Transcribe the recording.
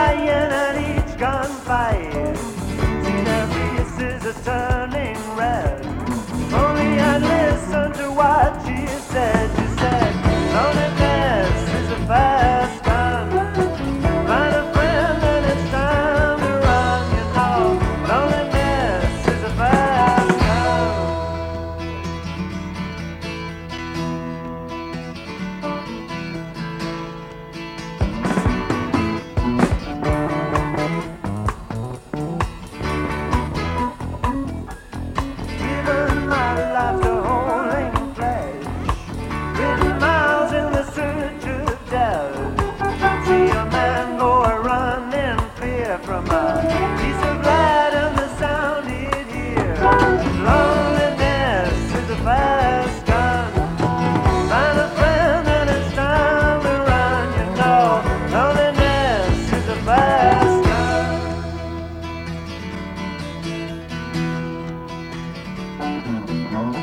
dying at each gunfight. See their faces are turning red. Only I'd listen to what she said. She said, loneliness is a fast gun. Find a friend and it's time to run. You know, loneliness is a fast given my life to holding flesh, ridden miles in the search of death. See a man go a run in fear from a piece of light and the sound he'd hear. Loneliness is a fast gun. Find a friend and it's time to run. You know, loneliness is a fast gun.